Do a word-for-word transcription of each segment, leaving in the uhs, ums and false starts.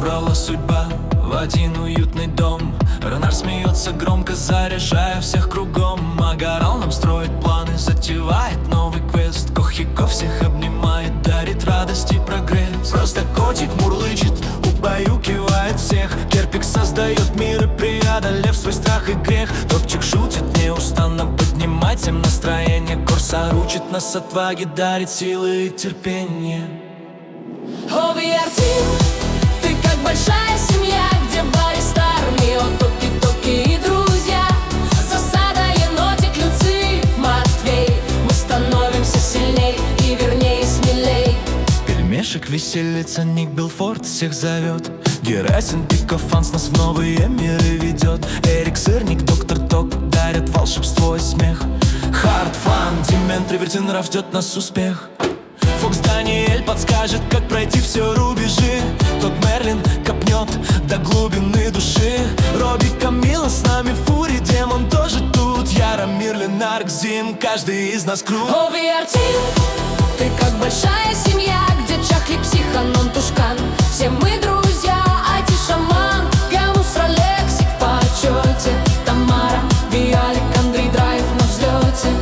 собрала судьба в один уютный дом. Ронар смеется громко, заряжая всех кругом. Агарал нам строит планы, затевает новый квест. Кохико всех обнимает, дарит радость и прогресс. Просто котик мурлычет, убаюкивает всех. Керпик создает мир и, преодолев свой страх и грех, топчик шутит неустанно, поднимать всем настроение. Корсар учит нас отваге, дарит силы и терпение. О, ви ар Team, ты как большая семья, где бариста, армия, токи-токи и друзья. Засада, енотик, Люциф, Матвей. Мы становимся сильней и вернее смелей. Пельмешек веселится, Ник Белфорд всех зовет. Герасин Пикофанс нас в новые миры ведет. Эрик Сырник, Доктор Ток дарят волшебство и смех. Хард, Фан, Димен, Тривертинров, ждет нас успех. Фокс Даниэль подскажет, как пройти все рубежи. Тот Мерлин копнет до глубины души. Робби Камила с нами, Фури, Демон тоже тут. Яра, Мирлин, Арк, Зим, каждый из нас крут. О, ви ар Team, ты как большая семья, где Чахли, Психанон, Тушкан. Все мы друзья, ай ти-шаман. Гамус, Ролексик в почете. Тамара, Виалик, Андрей, Драйв на взлете.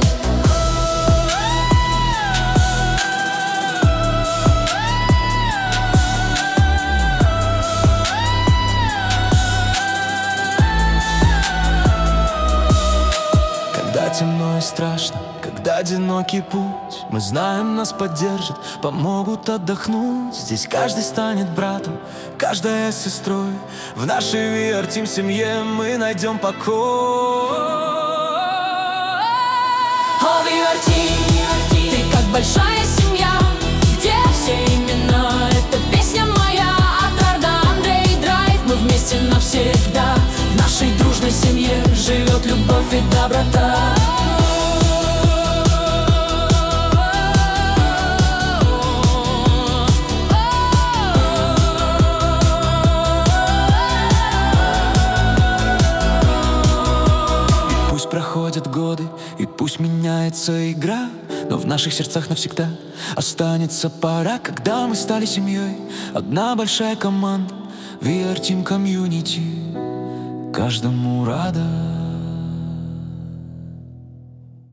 Когда темно и страшно, когда одинокий путь, мы знаем, нас поддержат, помогут отдохнуть. Здесь каждый станет братом, каждая сестрой. В нашей ви ар Team семье мы найдем покой. О, ви ар Team, ты как большая семья, где все имена. Это песня моя от Арда, Андрей, Драйв. Мы вместе навсегда. В нашей дружной семье живет любовь и доброта. Пусть проходят годы, и пусть меняется игра, но в наших сердцах навсегда останется пора, когда мы стали семьей. Одна большая команда, ви ар Team Community. Каждому радость.